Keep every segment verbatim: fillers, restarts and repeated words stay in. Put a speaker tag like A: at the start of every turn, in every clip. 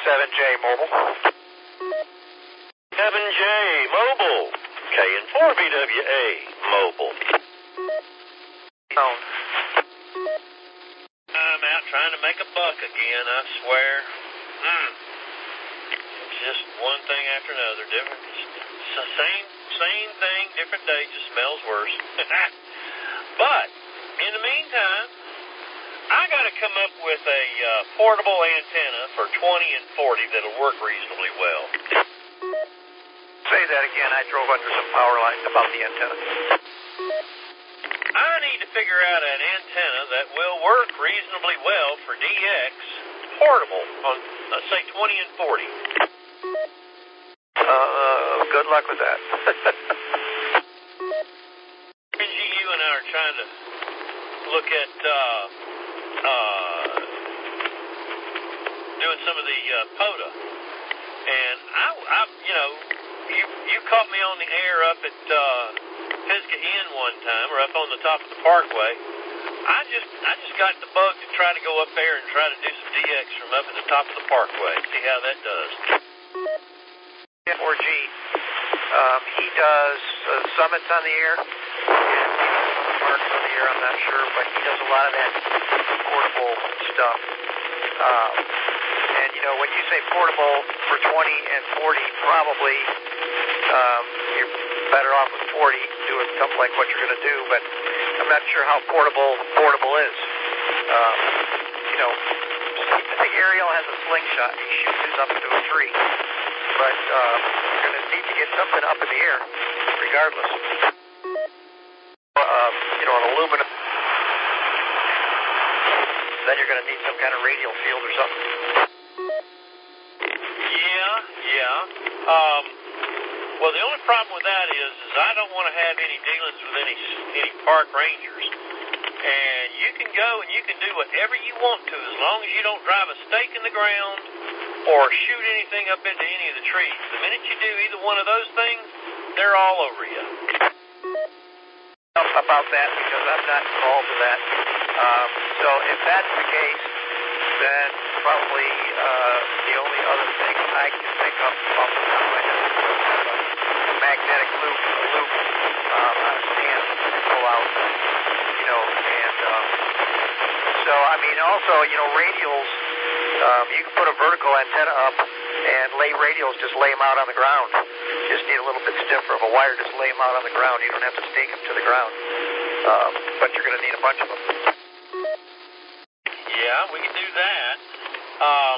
A: seven J Mobile.
B: seven J Mobile. K and four B W A Mobile.
A: Phone.
B: I'm out trying to make a buck again, I swear. Hmm. It's just one thing after another. Different. It's the same, same thing, different day, just smells worse. But, in the meantime, I got to come up with a uh, portable antenna for twenty and forty that'll work reasonably well.
A: Say that again. I drove under some power lines about the antenna.
B: I need to figure out an antenna that will work reasonably well for D X portable on, let's say, twenty and forty.
A: Uh, good luck with that.
B: G U and I are trying to look at uh, uh, doing some of the uh, POTA. And, I, I, you know, you you caught me on the air up at uh, Pisgah Inn one time, or up on the top of the Parkway. I just I just got the bug to try to go up there and try to do some D X from up at the top of the Parkway. See how that does.
A: four G. Um, he does uh, summits on the air, and marks on the air, I'm not sure, but he does a lot of that portable stuff. Um, and, you know, when you say portable for twenty and forty, probably um, you're better off with forty, doing something like what you're going to do, but I'm not sure how portable portable is. Um, you know, I think Ariel has a slingshot. He shoots his up into a tree. But uh, you're going to need to get something up in the air, regardless. Uh, you know, an aluminum. Then you're going to need some kind of radial field or something.
B: Yeah, yeah. Um, well, the only problem with that is, is I don't want to have any dealings with any any park rangers. And you can go and you can do whatever you want to, as long as you don't drive a stake in the ground or shoot anything up into any of the trees. The minute you do either one of those things, they're all over you.
A: About that, because I'm not involved in that. Um, so if that's the case, then probably uh, the only other thing I can think of off the top of my head is a magnetic loop, a loop um, on a stand to go out, you know, and um, so, I mean, also, you know, radials, um, you can put a vertical antenna up and lay radials, just lay them out on the ground. You just need a little bit stiffer of a wire, just lay them out on the ground. You don't have to stake them to the ground, um, but you're going to need a bunch of them.
B: Yeah, we can do that. Um,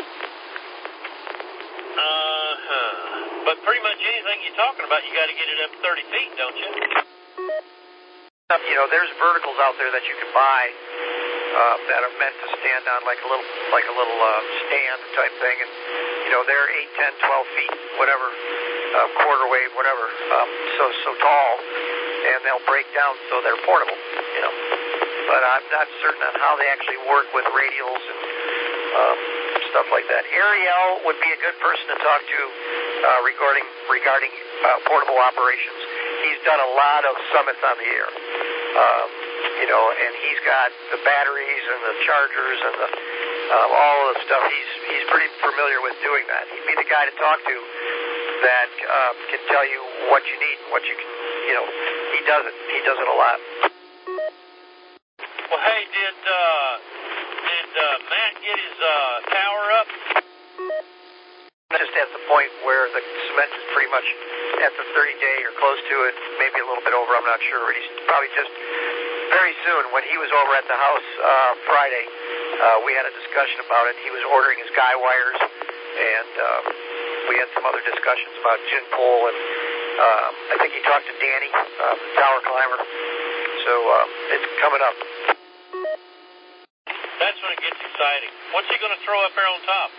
B: uh-huh. But pretty much anything you're talking about, you got to get it up thirty feet, don't you?
A: You know, there's verticals out there that you can buy uh, that are meant to stand on like a little, like a little uh, stand type thing, and you know they're eight, ten, twelve feet, whatever, uh, quarter wave, whatever, um, so so tall, and they'll break down, so they're portable. You know, but I'm not certain on how they actually work with radials and um, stuff like that. Ariel would be a good person to talk to uh, regarding regarding uh, portable operations. He's done a lot of summits on the air. Um, you know, and he's got the batteries and the chargers and the um, all of the stuff. He's he's pretty familiar with doing that. He'd be the guy to talk to that um, can tell you what you need and what you can. You know, he does it. He does it a lot.
B: Well, hey, did uh, did uh, Matt get his uh, tower up?
A: Just at the point where the cement is pretty much at the thirty day or close to it, maybe a little bit over, I'm not sure. He's probably just very soon. When he was over at the house uh, Friday, uh, we had a discussion about it. He was ordering his guy wires, and uh, we had some other discussions about gin pole, and uh, I think he talked to Danny, uh, the tower climber. So uh, it's coming up.
B: That's when it gets exciting. What's he going to throw up there on top?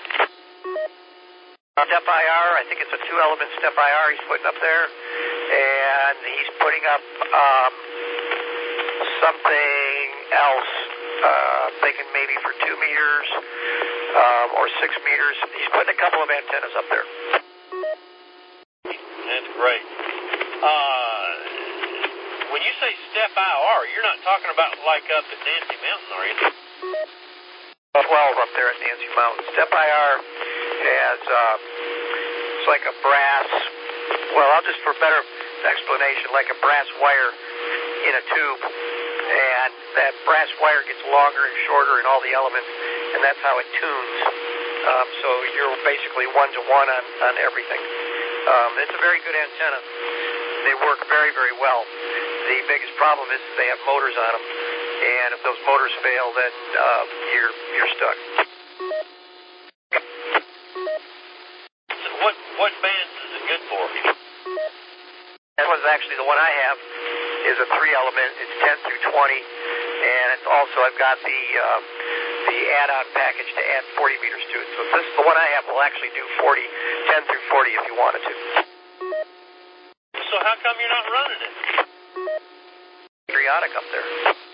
A: Step I R, I think it's a two-element step I R he's putting up there, and he's putting up um, something else, uh, thinking maybe for two meters um, or six meters. He's putting a couple of antennas up there.
B: That's great. Uh, when you say step I R, you're not talking about like up at Nancy Mountain, are you?
A: twelve up there at Nancy Mountain. Step I R has, uh, it's like a brass, well, I'll just, for better explanation, like a brass wire in a tube. And that brass wire gets longer and shorter in all the elements, and that's how it tunes. Um, so you're basically one-to-one on, on everything. Um, it's a very good antenna. They work very, very well. The biggest problem is they have motors on them, and if those motors fail, then uh, you're you're stuck.
B: So what what bands is it good for?
A: That one's actually the one I have. Is a three-element. It's ten through twenty, and it's also I've got the uh, the add-on package to add forty meters to it. So this is the one I have. Will actually do forty, ten through forty if you wanted to.
B: So how come you're not running it?
A: Periodic up there.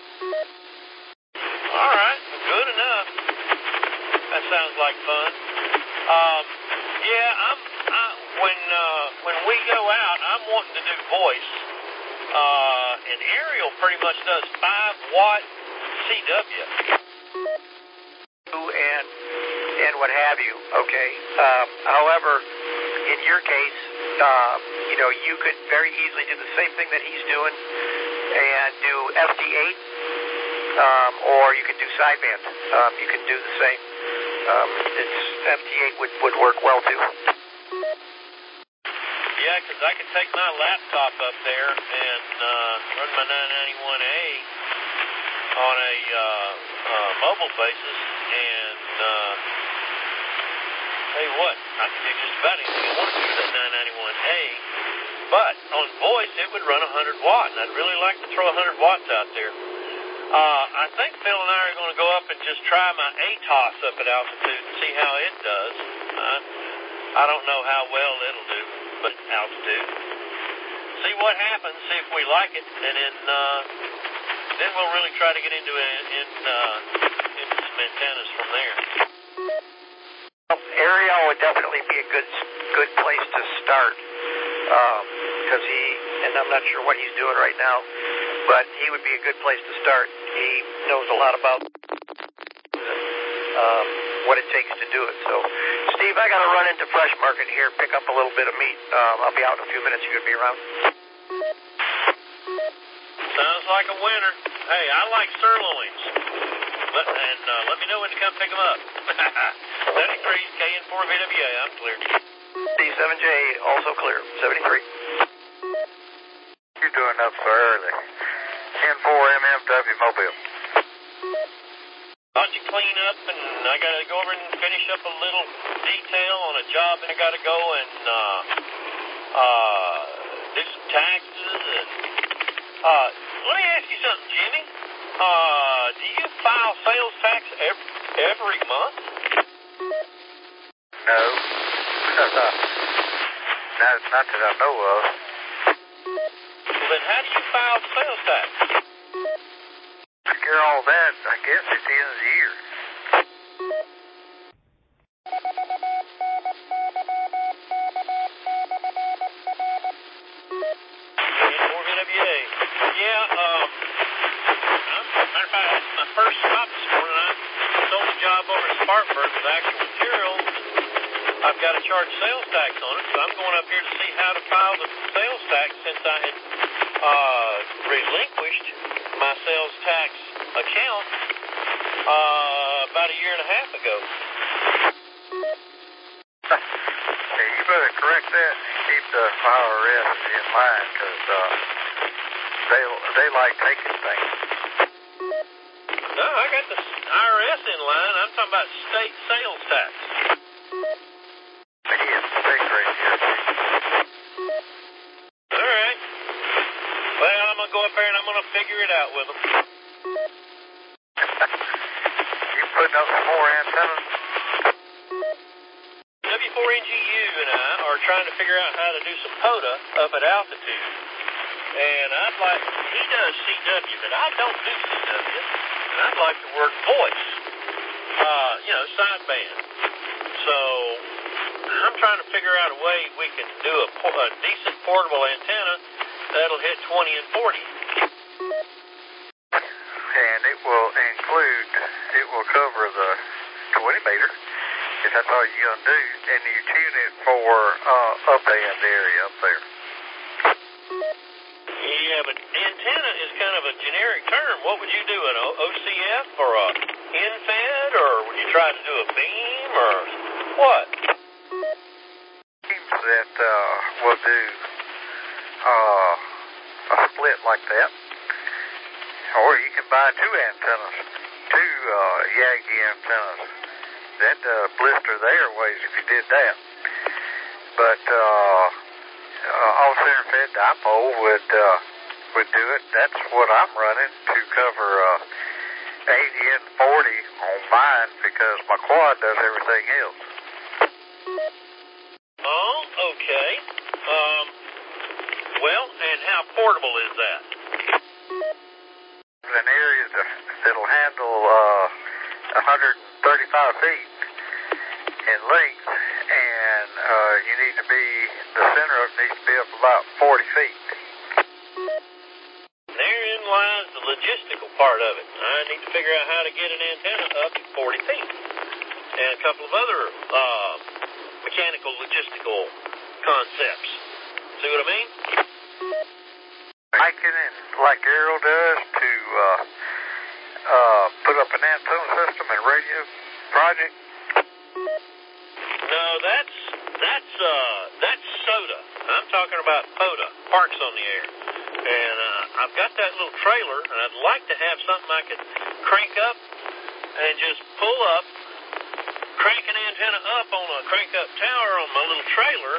B: All right, good enough. That sounds like fun. Um, yeah, I'm I, when uh, when we go out, I'm wanting to do voice. Uh, and Ariel pretty much does five watt C W.
A: And and what have you. Okay. Um, however, in your case, uh, you know, you could very easily do the same thing that he's doing and do F D eight, um, or you could do sideband. Um, you can do the same. Um, it's F D eight would would work well too.
B: Yeah, because I could take my laptop up there and uh, run my nine ninety-one A on a uh, uh, mobile basis, and uh, tell you what, I could do just about anything I want to do with that nine ninety-one A, but on voice it would run one hundred watt, and I'd really like to throw one hundred watts out there. Uh, I think Phil and I are going to go up and just try my A T O S up at altitude and see how it does. Uh, I don't know how well it'll do, but altitude. See what happens, see if we like it, and then uh, then we'll really try to get into it, in, uh, into some antennas from there.
A: Well, Ariel would definitely be a good good place to start, because um, he, and I'm not sure what he's doing right now, but he would be a good place to start. He knows a lot about um, what it takes to do it. So, Steve, I got to run into Fresh Market here, pick up a little bit of meat. Um, I'll be out in a few minutes. You going to be around?
B: Sounds like a winner. Hey, I like sirloins. Let, and uh, let me know when to come pick them up. seventy-three K N four V W A, I'm clear.
A: D seven J also clear, seventy-three.
C: You're doing up so early. N four M M W Mobile.
B: Thought you clean up, and I got to go over and finish up a little detail on a job, and I got to go and uh, uh, do some taxes. And uh, let me ask you something, Jimmy. Uh, do you file sales tax every, every month?
C: No. not, not that I know of.
B: Well, then how do you file sales tax?
C: Secure all that, I guess, at the end of the year.
B: four V W A. Yeah, um, I'm, matter of fact, that's my first stop this morning. I sold a job over at Spartanburg with actual materials. I've got to charge sales tax on it, so I'm going up here to see how to file the sales tax since I had uh, relinquished my sales tax account uh, about a year and a half ago.
C: Hey, you better correct that and keep the I R S in mind, because uh, they, they like taking things.
B: No, I got the I R S in line. I'm talking about state sales tax.
C: Again, state rate here.
B: All right. Well, I'm going to go up there and I'm going to figure it out with them.
C: You putting up some more antennas?
B: W four N G U and I are trying to figure out how to do some POTA up at altitude. And I'd like, he does C W, but I don't do C W. And I'd like to work voice, uh, you know, sideband. So I'm trying to figure out a way we can do a, a decent portable antenna that'll hit twenty and forty.
C: And it will include, it will cover the twenty meter, if that's all you're going to do, and you tune it for uh, up-band area up there.
B: Yeah, but antenna is kind of a generic term. What would you do, an O C F or a in-fed, or would you try to do a beam, or what?
C: Beams that uh, will do uh, a split like that. Or you can buy two antennas, two uh, Yagi antennas. That uh, blister the airways if you did that. But uh, uh, all center fed dipole would uh, would do it. That's what I'm running to cover uh, eighty and forty on mine because my quad does everything else.
B: Oh, okay. Um. Well, and how portable is that?
C: An area that, that'll handle uh, one hundred thirty-five feet in length, and uh, you need to be, the center of it needs to be up about forty feet.
B: Therein lies the logistical part of it. I need to figure out how to get an antenna up to forty feet. And a couple of other uh, mechanical logistical concepts. See what I mean?
C: Making it like Arrow does to uh, uh, put up an antenna system and radio project.
B: No, that's that's uh that's soda. I'm talking about POTA, Parks on the Air. And uh, I've got that little trailer, and I'd like to have something I could crank up and just pull up, crank an antenna up on a crank up tower on my little trailer,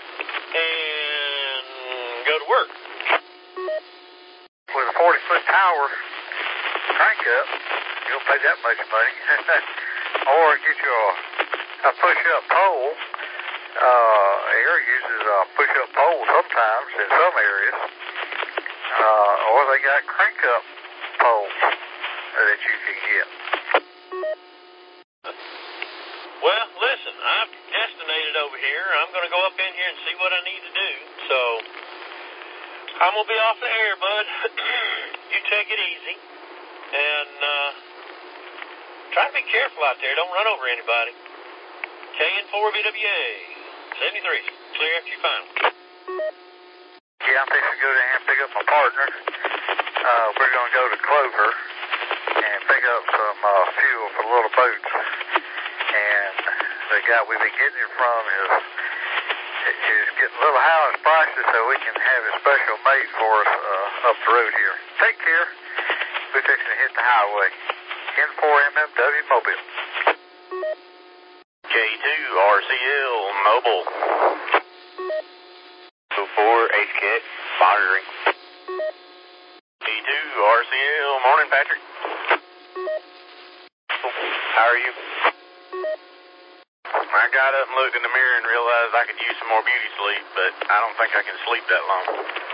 B: and go to work.
C: With a forty foot tower crank up, you don't pay that much money. Or get you a, a push up pole. Uh, Air uses a push up pole sometimes in some areas. Uh, or they got crank up poles that you can get.
B: Well, listen, I've destinated over here. I'm going to go up in here and see what I need to do. So, I'm going to be off the air, bud. You take it easy. And, uh, try to be careful out there. Don't run over anybody. K N four B W A, seventy-three. Clear after you final.
C: Yeah, I'm fixing to go down and pick up my partner. Uh, we're going to go to Clover and pick up some uh, fuel for the little boats. And the guy we've been getting it from is, is getting a little high prices so we can have it special made for us uh, up the road here. Take care. We're fixing to hit the highway. N four M M W Mobile.
D: K two R C L Mobile. two four H K X monitoring. K two R C L, morning Patrick. How are you? I got up and looked in the mirror and realized I could use some more beauty sleep, but I don't think I can sleep that long.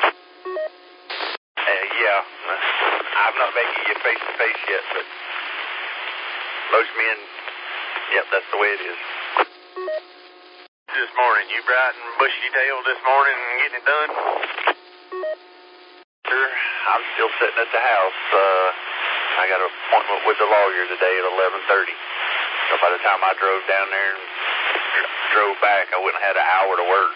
D: Uh, yeah, I've not met you face to face yet, but most men, yep, that's the way it is. This morning, you bright and bushy-tailed this morning and getting it done? Sure, I'm still sitting at the house. Uh, I got an appointment with the lawyer today at eleven thirty. So by the time I drove down there and drove back, I wouldn't have had an hour to work.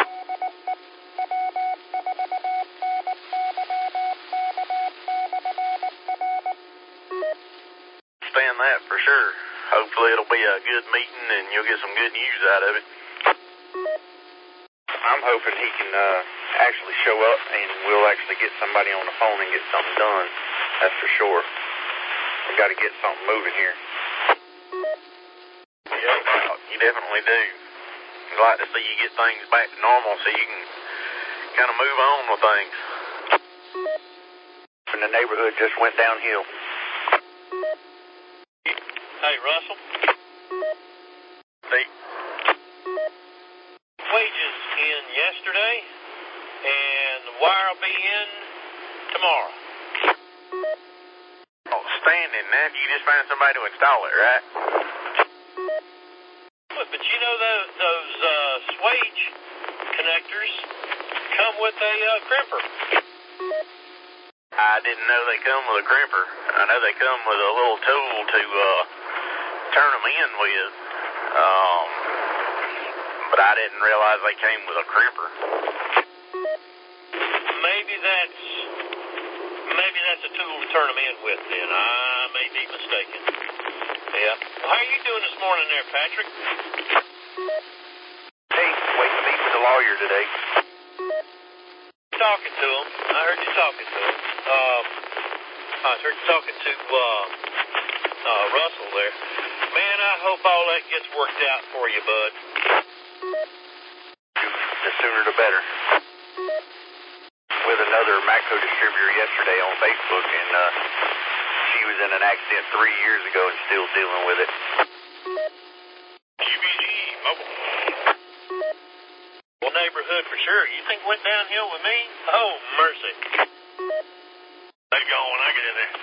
D: Understand that for sure. Hopefully it'll be a good meeting and you'll get some good news out of it. I'm hoping he can uh, actually show up and we'll actually get somebody on the phone and get something done. That's for sure. We've got to get something moving here. Yeah, you definitely do. I'd like to see you get things back to normal so you can kind of move on with things. And the neighborhood just went downhill.
B: Hey, Russell.
D: See?
B: Wages in yesterday, and the wire will be in tomorrow.
D: Outstanding. Now you just find somebody to install it, right?
B: But, but you know those, those uh, swage connectors come with a uh, crimper.
D: I didn't know they come with a crimper. I know they come with a little tool to uh, turn them in with.
C: Um, but I didn't realize they came with a crimper.
B: Maybe that's maybe that's a tool to turn them in with. Then I may be mistaken. Yeah. Well, how are you doing this morning there, Patrick?
D: Hey, waiting to meet with the lawyer today.
B: Talking to him. I heard you talking to him. Um, I heard you talking to uh, uh, Russell there. Man, I hope all that gets worked out for you, bud.
D: The sooner the better. With another Matco distributor yesterday on Facebook, and uh, she was in an accident three years ago and still dealing with it.
B: U B G Mobile. Well, neighborhood for sure. You think went downhill with me? Oh, mercy. They go when I get in there.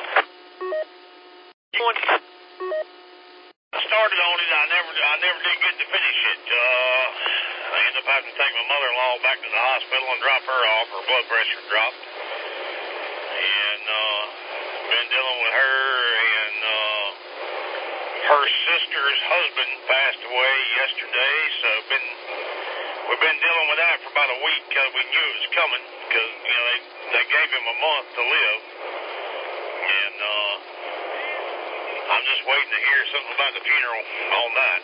B: I started on it. I never, I never did get to finish it. Uh, I ended up having to take my mother-in-law back to the hospital and drop her off. Her blood pressure dropped, and uh, been dealing with her. And uh, her sister's husband passed away yesterday, so been. We've been dealing with that for about a week because we knew it was coming because, you know, they, they gave him a month to live. And uh, I'm just waiting to hear something about the funeral on that.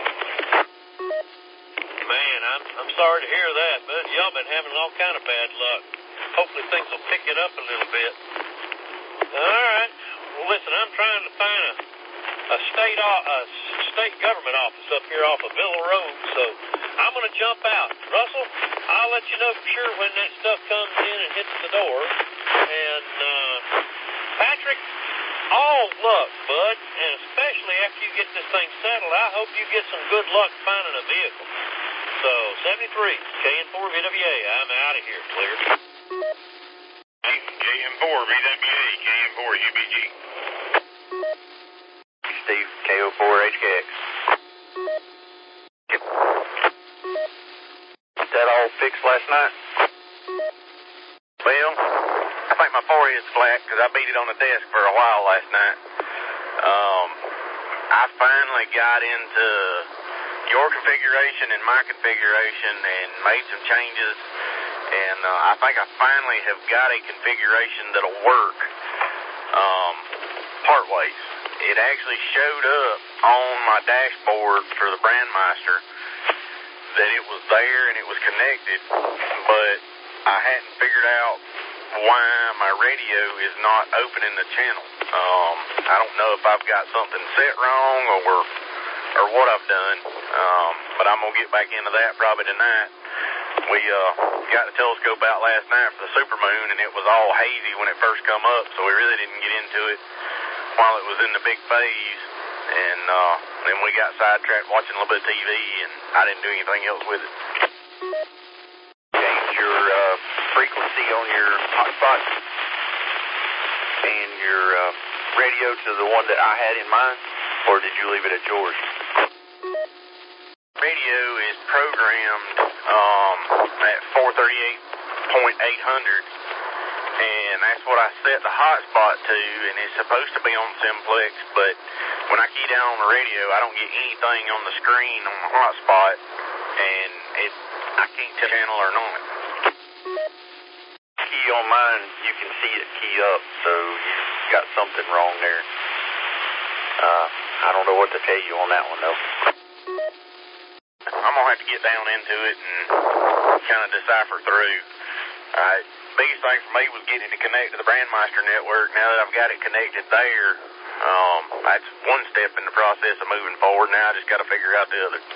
B: Man, I'm I'm sorry to hear that, but y'all been having all kind of bad luck. Hopefully things will pick it up a little bit. All right. Well, listen, I'm trying to find a, a state a state government office up here off of Villa Road, so I'm going to jump out. Russell, I'll let you know for sure when that stuff comes in and hits the door. And, uh, Patrick, all luck, bud, and especially after you get this thing settled, I hope you get some good luck finding a vehicle. So, seventy-three, K N four V W A, I'm out of here, clear. Hey, K N four V W A, K N four U B G.
D: Steve, K O four H K X. That all fixed last night?
C: Well, I think my forehead's flat because I beat it on the desk for a while last night. Um, I finally got into your configuration and my configuration and made some changes, and uh, I think I finally have got a configuration that'll work um, partways. It actually showed up on my dashboard for the Brandmeister that it was there and it was connected, but I hadn't figured out why my radio is not opening the channel. Um, I don't know if I've got something set wrong or or what I've done, um, but I'm going to get back into that probably tonight. We uh, got the telescope out last night for the supermoon, and it was all hazy when it first come up, so we really didn't get into it while it was in the big phase. And uh, then we got sidetracked watching a little bit of T V, and I didn't do anything else with it.
D: Change your uh, frequency on your hotspot and your uh, radio to the one that I had in mind, or did you leave it at yours?
C: Radio is programmed um, at four thirty-eight point eight hundred, and that's what I set the hotspot to, and it's supposed to be on Simplex, but when I key down on the radio, I don't get anything on the screen on the hotspot, and it I can't tell channel or not.
D: Key on mine, you can see it key up, so you got something wrong there. Uh, I don't know what to tell you on that one, though.
C: I'm going to have to get down into it and kind of decipher through. Uh, biggest thing for me was getting it to connect to the Brandmeister network. Now that I've got it connected there, um, that's one step in the process of moving forward. Now I just got to figure out the other.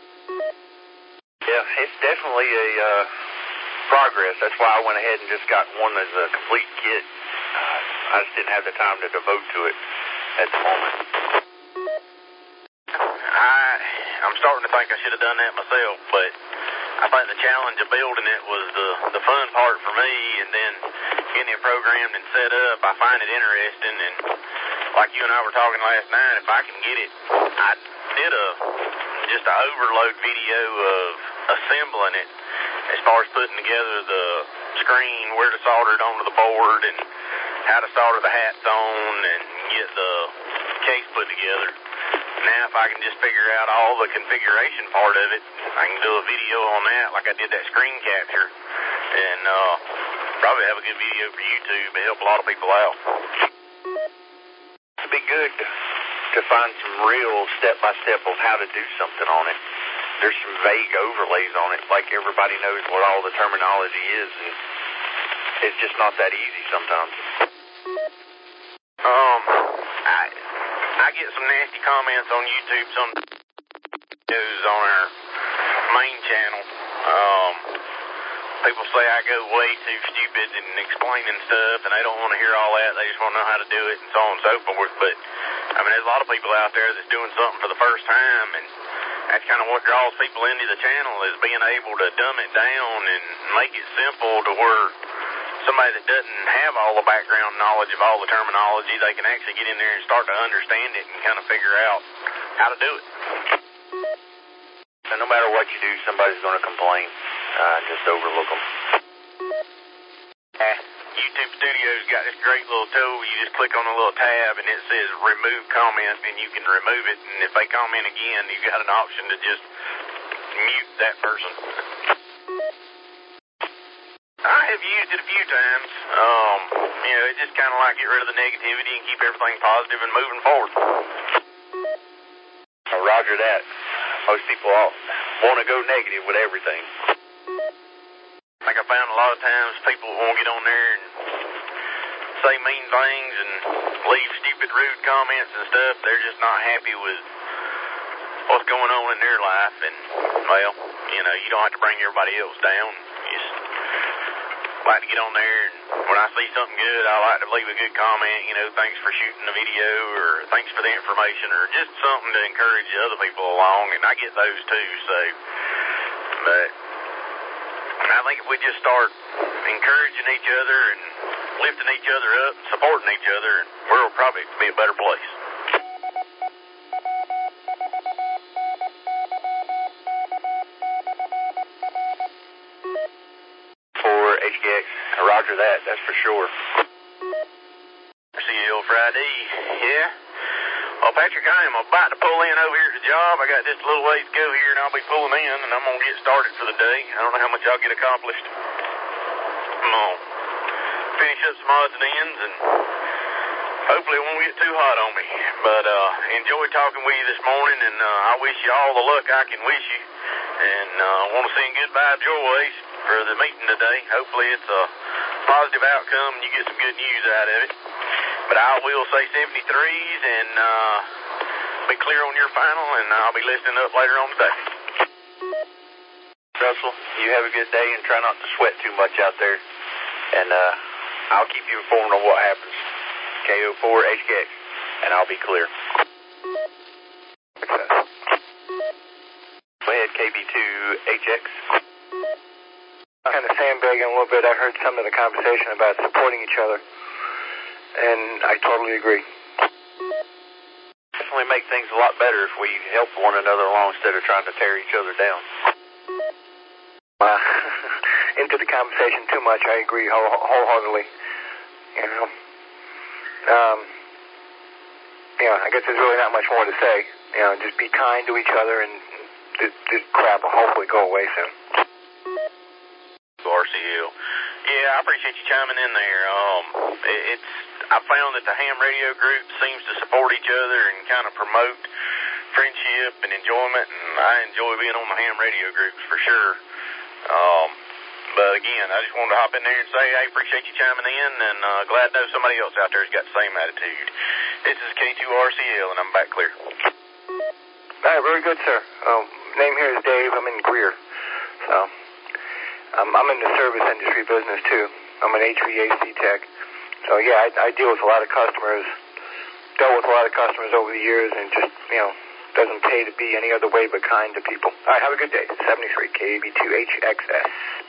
D: Yeah, it's definitely a uh, progress. That's why I went ahead and just got one as a complete kit. Uh, I just didn't have the time to devote to it at the moment.
C: I, I'm starting to think I should have done that myself, but I think the challenge of building it was the, the fun part for me, and then getting it programmed and set up, I find it interesting, and like you and I were talking last night, if I can get it, I did a just an overload video of assembling it as far as putting together the screen, where to solder it onto the board, and how to solder the hats on and get the case put together.
E: Now, if I can just figure out all the configuration part of it, I can do a video on that like I did that screen capture, and uh, probably have a good video for YouTube to help a lot of people out.
D: It'd be good to find some real step-by-step of how to do something on it. There's some vague overlays on it, like everybody knows what all the terminology is, and it's just not that easy sometimes.
E: Um, I I get some nasty comments on YouTube, some videos on our main channel. Um, people say I go way too stupid in explaining stuff, and they don't want to hear all that. They just want to know how to do it, and so on and so forth. But I mean, there's a lot of people out there that's doing something for the first time, and that's kind of what draws people into the channel, is being able to dumb it down and make it simple to where somebody that doesn't have all the background knowledge of all the terminology, they can actually get in there and start to understand it and kind of figure out how to do it.
D: And no matter what you do, somebody's going to complain. Uh, just overlook them.
E: Uh, YouTube Studio's got this great little tool. You just click on a little tab and it says remove comment, and you can remove it. And if they comment again, you've got an option to just mute that person. I have used it a few times. Um, you know, it's just kind of like get rid of the negativity and keep everything positive and moving forward.
D: Oh, roger that. Most people all want to go negative with everything.
E: Like I found a lot of times people won't get on there and say mean things and leave stupid, rude comments and stuff. They're just not happy with what's going on in their life. And, well, you know, you don't have to bring everybody else down. You just like to get on there, and when I see something good, I like to leave a good comment, you know, thanks for shooting the video, or thanks for the information, or just something to encourage the other people along, and I get those too, so, but I think if we just start encouraging each other and lifting each other up and supporting each other, the world will probably be a better place.
D: H K X, roger that, that's for sure.
E: R C L Friday, yeah. Well, Patrick, I am about to pull in over here at the job. I got just a little ways to go here, and I'll be pulling in, and I'm going to get started for the day. I don't know how much I'll get accomplished. I'm going to finish up some odds and ends, and hopefully it won't get too hot on me. But uh, enjoyed talking with you this morning, and uh, I wish you all the luck I can wish you. And I uh, want to send good vibes your way for the meeting today. Hopefully it's a positive outcome and you get some good news out of it. But I will say seventy-threes and uh, be clear on your final, and I'll be listening up later on today.
D: Russell, you have a good day and try not to sweat too much out there. And uh, I'll keep you informed on what happens. K O four H K X, and I'll be clear. Go ahead, K B two H X.
F: Kind of sandbagging a little bit. I heard some of the conversation about supporting each other, and I totally agree.
D: Definitely make things a lot better if we help one another along instead of trying to tear each other down.
F: Uh, into the conversation too much, I agree whole, wholeheartedly. You know, um, you know, I guess there's really not much more to say. You know, just be kind to each other, and this, this crap will hopefully go away soon.
E: R C L. Yeah, I appreciate you chiming in there. Um, it, it's I found that the ham radio group seems to support each other and kind of promote friendship and enjoyment, and I enjoy being on the ham radio groups for sure. Um, but again, I just wanted to hop in there and say, hey, appreciate you chiming in, and uh, glad to know somebody else out there has got the same attitude. This is K two R C L, and I'm back clear.
F: All right, very good, sir. Um, name here is Dave. I'm in Greer, so. Um, I'm in the service industry business, too. I'm an H V A C tech. So, yeah, I, I deal with a lot of customers, dealt with a lot of customers over the years, and just, you know, doesn't pay to be any other way but kind to people. All right, have a good day. seventy-three K B two H X S.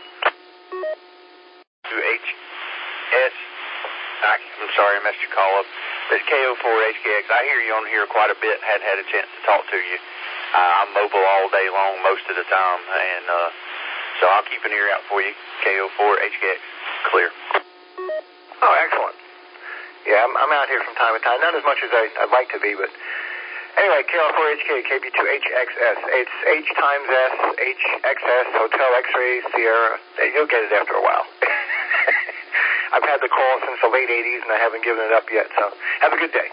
D: two H S. I'm sorry, I messed your call up. It's K O four H K X. I hear you on here quite a bit. Hadn't had a chance to talk to you. Uh, I'm mobile all day long most of the time, and, uh, so I'll keep an ear out for you. K O four H K X, clear.
F: Oh, excellent. Yeah, I'm, I'm out here from time to time. Not as much as I, I'd like to be, but Anyway, K L four H K, K B two H X S. It's H times S, H X S, Hotel X-Ray, Sierra. You'll get it after a while. I've had the call since the late eighties, and I haven't given it up yet, so have a good day.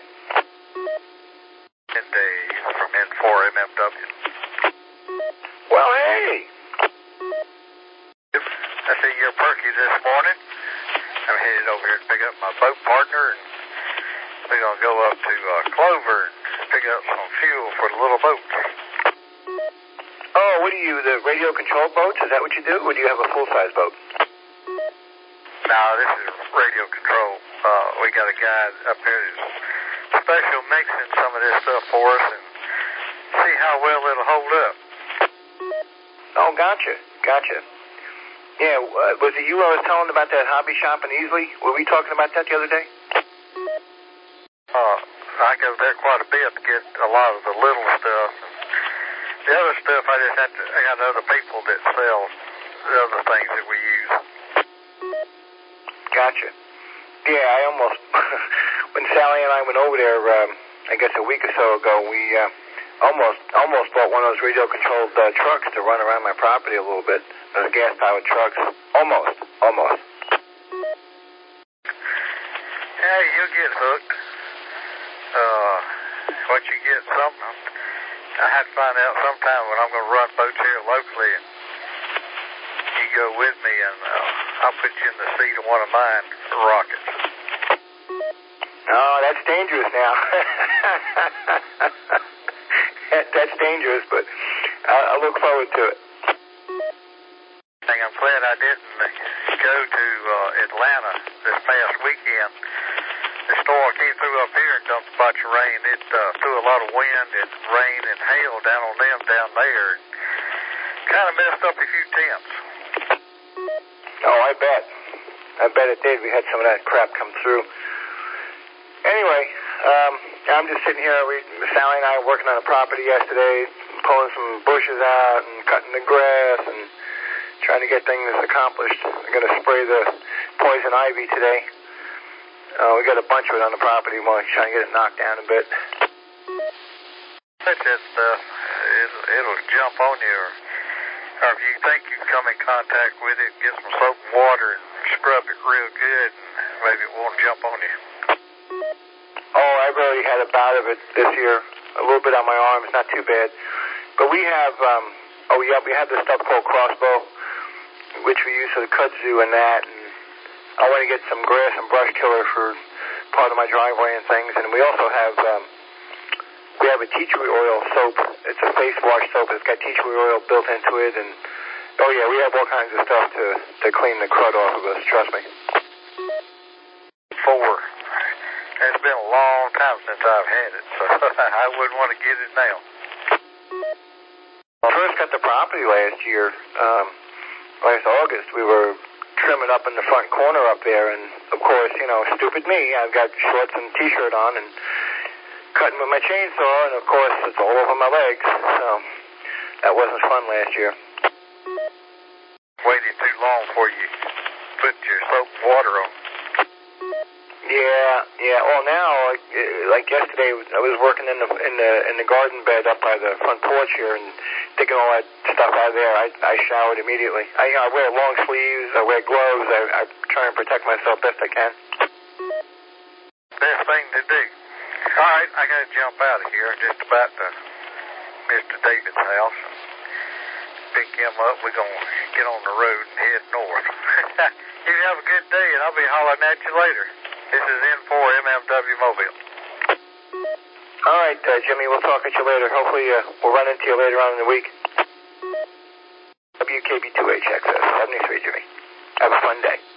C: Good day from N four M M W.
F: Well, hey.
C: I see you're perky this morning. I'm headed over here to pick up my boat partner, and we're going to go up to uh, Clover and pick up some fuel for the little boat.
F: Oh, what are you, the radio controlled boats? Is that what you do, or do you have a full-size boat?
C: No, this is radio control. Uh, we got a guy up here that's special mixing some of this stuff for us and see how well it'll hold up.
F: Oh, gotcha, gotcha. Yeah, uh, was it you I was telling about that hobby shop in Easley? Were we talking about that the other day?
C: Uh, I go there quite a bit to get a lot of the little stuff. And the other stuff, I just have to, I got other people that sell the other things that we use.
F: Gotcha. Yeah, I almost, when Sally and I went over there, um, I guess a week or so ago, we uh, almost almost bought one of those radio-controlled uh, trucks to run around my property a little bit. Those gas-powered trucks. Almost. Almost.
C: Yeah, you'll get hooked. Uh, once you get something, I have to find out sometime when I'm going to run boats here locally, and you go with me, and uh, I'll put you in the seat of one of mine for rockets.
F: Oh, that's dangerous now. That's dangerous, but I, I look forward to it.
C: I'm glad I didn't go to uh, Atlanta this past weekend. The storm came through up here and dumped a bunch of rain. It uh, threw a lot of wind and rain and hail down on them down there. Kind of messed up a few tents.
F: Oh, I bet. I bet it did. We had some of that crap come through. Anyway, um, I'm just sitting here. We, Sally and I were working on a property yesterday, pulling some bushes out and cutting the grass and trying to get things accomplished. We're going to spray the poison ivy today. Uh, we got a bunch of it on the property. We're trying to get it knocked down a bit.
C: That's that stuff. It'll, it'll jump on you, or, or if you think you come in contact with it, get some soap and water and scrub it real good, and maybe it won't jump on you.
F: Oh, I've already had a bout of it this year. A little bit on my arms, not too bad. But we have, um, oh yeah, we have this stuff called Crossbow, which we use for the kudzu and that. And I want to get some grass and brush killer for part of my driveway and things. And we also have, um, we have a tea tree oil soap. It's a face wash soap. It's got tea tree oil built into it. And oh yeah, we have all kinds of stuff to, to clean the crud off of us, trust me.
C: Four. It's been a long time since I've had it, so I wouldn't want to get it now.
F: When I first got the property last year, um, last August, we were trimming up in the front corner up there, and of course, you know, stupid me, I've got shorts and t-shirt on and cutting with my chainsaw, and of course, it's all over my legs, so that wasn't fun last year.
C: Waited too long before you put your soap and water on.
F: Yeah, yeah. Well, now, like, like yesterday, I was working in the in the in the garden bed up by the front porch here and taking all that stuff out of there. I I showered immediately. I I wear long sleeves. I wear gloves. I I try and protect myself best I can.
C: Best thing to do. All right, I gotta jump out of here. Just about to Mister David's house. Pick him up. We're gonna get on the road and head north. You have a good day, and I'll be hollering at you later. This is N four M M W Mobile.
F: All right, uh, Jimmy, we'll talk at you later. Hopefully uh, we'll run into you later on in the week. W K B two H X S, seventy-three, Jimmy. Have a fun day.